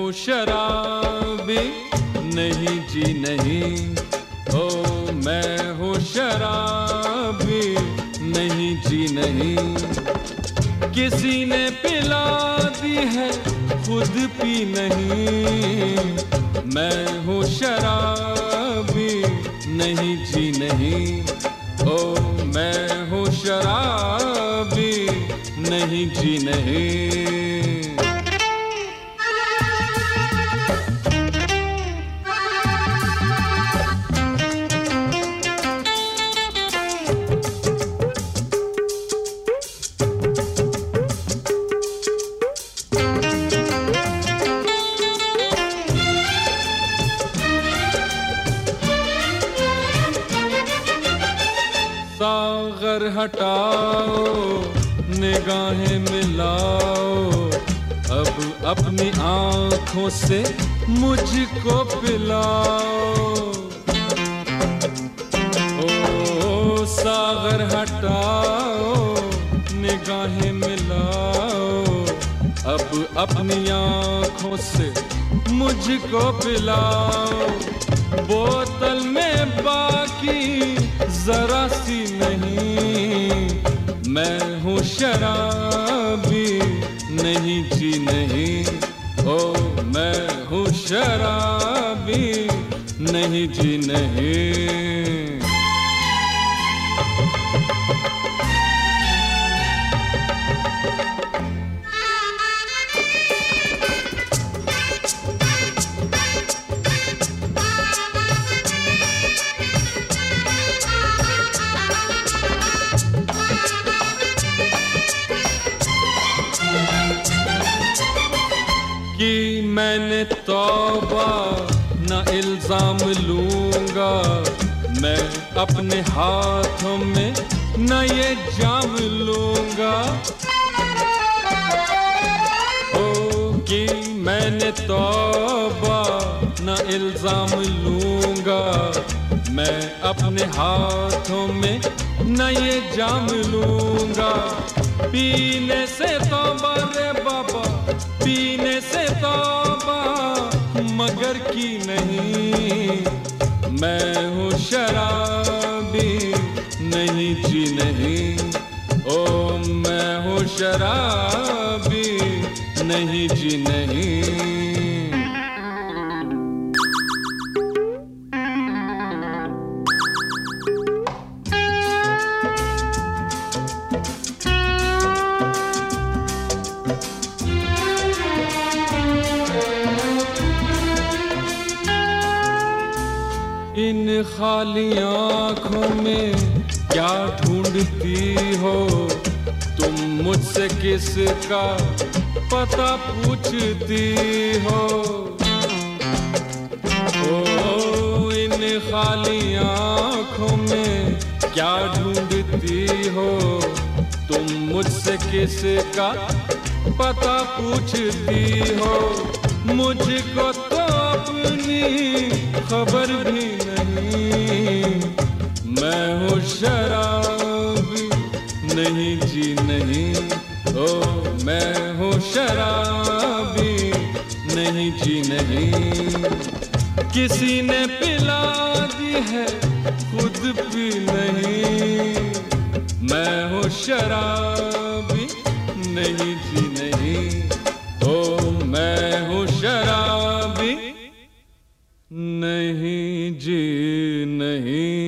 हूँ शराबी नहीं जी नहीं, ओ मैं हूँ शराबी नहीं जी नहीं। किसी ने पिला दी है खुद पी नहीं, मैं हूँ शराबी नहीं जी नहीं, ओ मैं हूँ शराबी नहीं जी नहीं। सागर हटाओ निगाहें मिलाओ, अब अपनी आँखों से मुझको पिलाओ। ओ सागर हटाओ निगाहें मिलाओ, अब अपनी आँखों से मुझको पिलाओ। बोतल में बाकी जरा सी नहीं, मैं हूँ शराबी नहीं जी नहीं, ओ मैं हूँ शराबी नहीं जी नहीं। कि मैंने तौबा न इल्जाम लूंगा, मैं अपने हाथों में न ये जाम लूंगा। ओ कि मैंने तौबा न इल्जाम लूंगा, मैं अपने हाथों में न ये जाम लूंगा। पीने से तौबा रे बाबा, पीने से तौबा मगर की नहीं, मैं हूँ शराबी नहीं जी नहीं, ओ मैं हूँ शराबी नहीं जी नहीं। इन खाली आँखों में क्या ढूंढती हो तुम, मुझसे किसका पता पूछती हो। ओ इन खाली आँखों में क्या ढूंढती हो तुम, मुझसे किसका पता पूछती हो। मुझको तो अपनी खबर भी नहीं, मैं हूँ शराबी नहीं जी नहीं, ओ मैं हूँ शराबी नहीं जी नहीं। किसी ने पिला दी है खुद भी नहीं, मैं हूँ शराबी नहीं जी नहीं, ओ मैं हूँ शराबी नहीं जी नहीं।